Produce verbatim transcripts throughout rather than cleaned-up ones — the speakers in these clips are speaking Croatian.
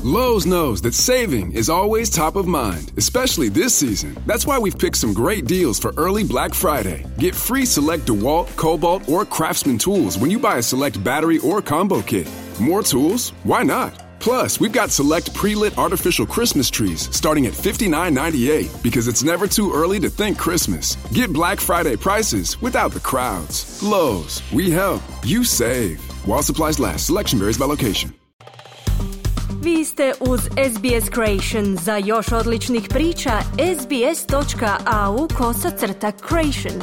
Lowe's knows that saving is always top of mind, especially this season. That's why we've picked some great deals for early Black Friday. Get free select DeWalt, Cobalt, or Craftsman tools when you buy a select battery or combo kit. More tools? Why not? Plus, we've got select pre-lit artificial Christmas trees starting at fifty-nine ninety-eight because it's never too early to think Christmas. Get Black Friday prices without the crowds. Lowe's, we help, you save. While supplies last, selection varies by location. Vi ste uz S B S Creation. Za još odličnih priča, sbs.au kosacrta Creation.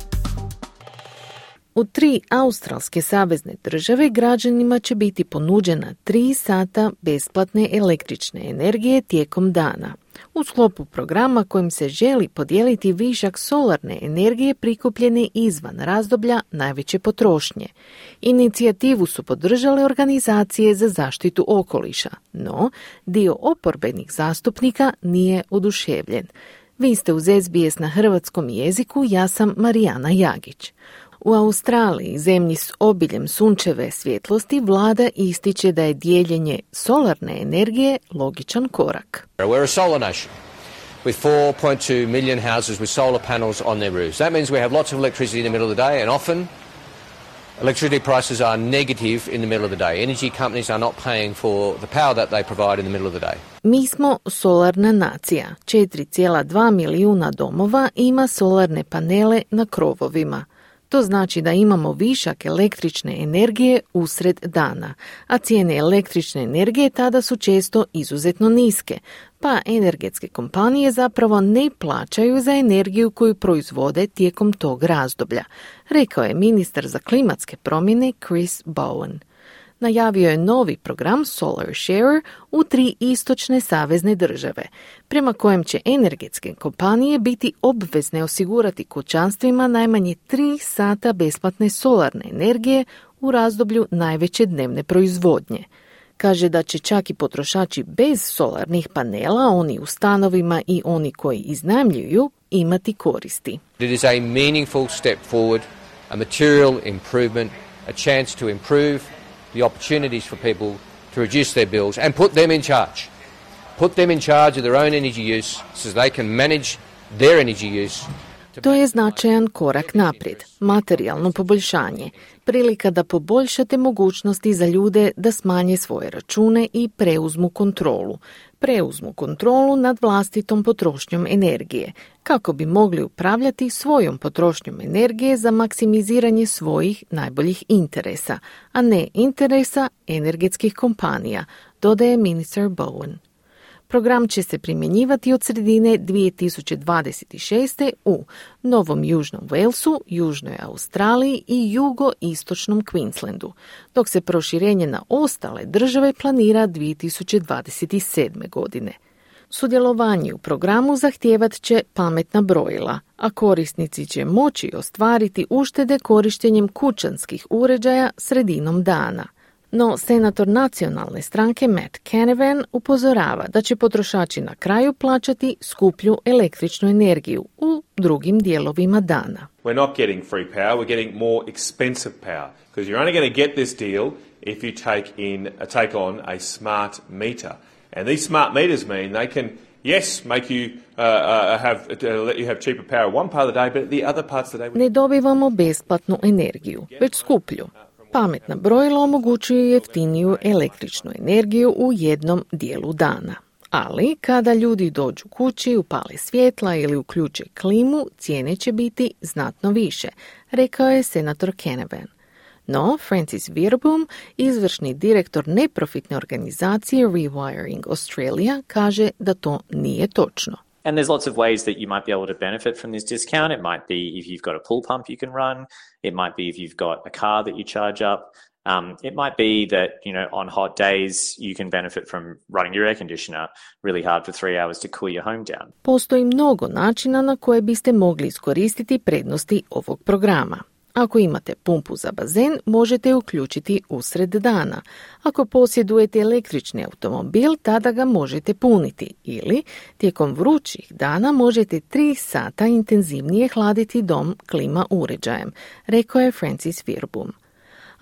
U tri australske savezne države građanima će biti ponuđena tri sata besplatne električne energije tijekom dana. U sklopu programa kojim se želi podijeliti višak solarne energije prikupljene izvan razdoblja najveće potrošnje. Inicijativu su podržale organizacije za zaštitu okoliša, no dio oporbenih zastupnika nije oduševljen. Vi ste uz S B S na hrvatskom jeziku, ja sam Marijana Jagić. U Australiji, zemlji s obiljem sunčeve svjetlosti, vlada ističe da je dijeljenje solarne energije logičan korak. We're a solar nation with four point two million houses with solar panels on their roofs. That means we have lots of electricity in the middle of the day, and often electricity prices are negative in the middle of the day. Energy companies are not paying for the power that they provide in the middle of the day. Mi smo solarna nacija. četiri zarez dva milijuna domova ima solarne panele na krovovima. To znači da imamo višak električne energije usred dana, a cijene električne energije tada su često izuzetno niske, pa energetske kompanije zapravo ne plaćaju za energiju koju proizvode tijekom tog razdoblja, rekao je ministar za klimatske promjene Chris Bowen. Najavio je novi program Solar Share u tri istočne savezne države, prema kojem će energetske kompanije biti obvezne osigurati kućanstvima najmanje tri sata besplatne solarne energije u razdoblju najveće dnevne proizvodnje. Kaže da će čak i potrošači bez solarnih panela, oni u stanovima i oni koji iznajmljuju, imati koristi. It is a meaningful step forward, a material improvement, a chance to improve the opportunities for people to reduce their bills and put them in charge. Put them in charge of their own energy use so they can manage their energy use. To je značajan korak naprijed, materijalno poboljšanje, prilika da poboljšate mogućnosti za ljude da smanje svoje račune i preuzmu kontrolu. Preuzmu kontrolu nad vlastitom potrošnjom energije, kako bi mogli upravljati svojom potrošnjom energije za maksimiziranje svojih najboljih interesa, a ne interesa energetskih kompanija, dodaje ministar Bowen. Program će se primjenjivati od sredine dvije tisuće dvadeset šeste. u Novom Južnom Walesu, Južnoj Australiji i jugoistočnom Queenslandu, dok se proširenje na ostale države planira dvije tisuće dvadeset sedme. godine. Sudjelovanje u programu zahtijevat će pametna brojila, a korisnici će moći ostvariti uštede korištenjem kućanskih uređaja sredinom dana. No, senator nacionalne stranke Matt Canavan upozorava da će potrošači na kraju plaćati skuplju električnu energiju u drugim dijelovima dana. We're not getting free power, we're getting more expensive power, because you're only going to get this deal if you take in uh, take on a smart meter. And these smart meters mean they can yes, make you uh, uh, have uh, let you have cheaper power one part of the day, but the other parts of the day. Ne dobivamo besplatnu energiju, već skuplju. Pametna brojila omogućuju jeftiniju električnu energiju u jednom dijelu dana. Ali kada ljudi dođu kući, upale svjetla ili uključe klimu, cijene će biti znatno više, rekao je senator Canavan. No, Francis Veerboom, izvršni direktor neprofitne organizacije Rewiring Australia, kaže da to nije točno. And there's lots of ways that you might be able to benefit from this discount. It might be if you've got a pool pump you can run. It might be if you've got a car that you charge up. Um, it might be that, you know, on hot days you can benefit from running your air conditioner really hard for three hours to cool your home down. Postoji mnogo načina na koje biste mogli iskoristiti prednosti ovog programa. Ako imate pumpu za bazen, možete je uključiti usred dana. Ako posjedujete električni automobil, tada ga možete puniti. Ili, tijekom vrućih dana možete tri sata intenzivnije hladiti dom klima uređajem, rekao je Francis Veerboom.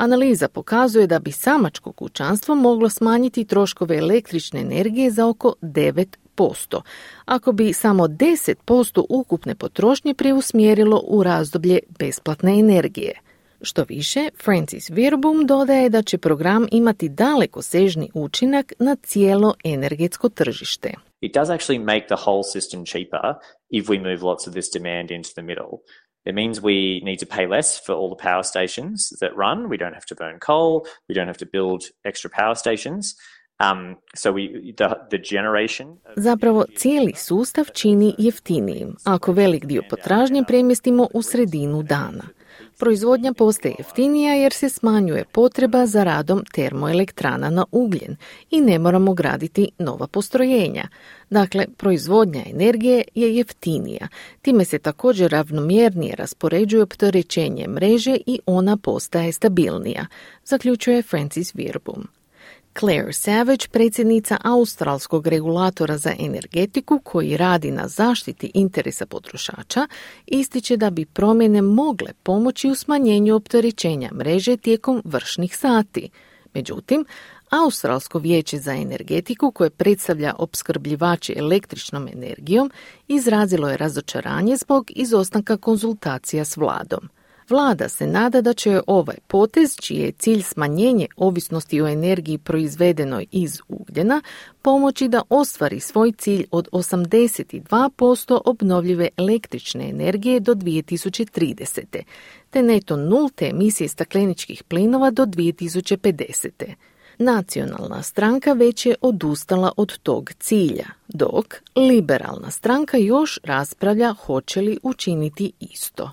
Analiza pokazuje da bi samačko kućanstvo moglo smanjiti troškove električne energije za oko devet posto, ako bi samo deset posto ukupne potrošnje preusmjerilo u razdoblje besplatne energije. Što više, Francis Wirbum dodaje da će program imati dalekosežni učinak na cijelo energetsko tržište. It does actually make the whole system cheaper if we move lots of this demand into the middle. It means we need to pay less for all the power stations that run. We don't have to burn coal. We don't have to build extra power stations. Um, so we, the, the generation... Zapravo, cijeli sustav čini jeftinijim ako velik dio potražnje premjestimo u sredinu dana. Proizvodnja postaje jeftinija jer se smanjuje potreba za radom termoelektrana na ugljen i ne moramo graditi nova postrojenja. Dakle, proizvodnja energije je jeftinija. Time se također ravnomjernije raspoređuje opterećenje mreže i ona postaje stabilnija, zaključuje Francis Wirbum. Claire Savage, predsjednica australskog regulatora za energetiku koji radi na zaštiti interesa potrošača, ističe da bi promjene mogle pomoći u smanjenju opterećenja mreže tijekom vršnih sati. Međutim, Australsko vijeće za energetiku, koje predstavlja opskrbljivače električnom energijom, izrazilo je razočaranje zbog izostanka konzultacija s vladom. Vlada se nada da će ovaj potez, čiji je cilj smanjenje ovisnosti o energiji proizvedenoj iz ugljena, pomoći da ostvari svoj cilj od osamdeset dva posto obnovljive električne energije do dvije tisuće tridesete. te neto nulte emisije stakleničkih plinova do dvije tisuće pedesete. Nacionalna stranka već je odustala od tog cilja, dok liberalna stranka još raspravlja hoće li učiniti isto.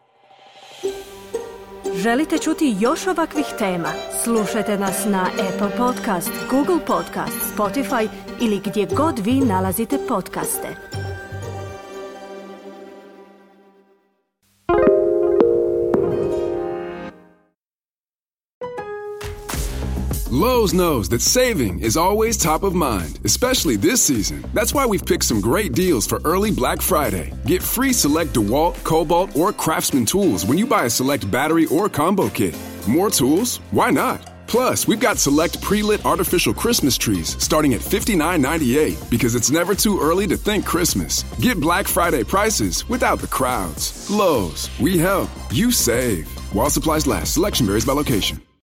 Želite čuti još ovakvih tema? Slušajte nas na Apple Podcast, Google Podcast, Spotify ili gdje god vi nalazite podcaste. Lowe's knows that saving is always top of mind, especially this season. That's why we've picked some great deals for early Black Friday. Get free select DeWalt, Cobalt, or Craftsman tools when you buy a select battery or combo kit. More tools? Why not? Plus, we've got select pre-lit artificial Christmas trees starting at fifty-nine ninety-eight because it's never too early to think Christmas. Get Black Friday prices without the crowds. Lowe's, we help, you save. While supplies last, selection varies by location.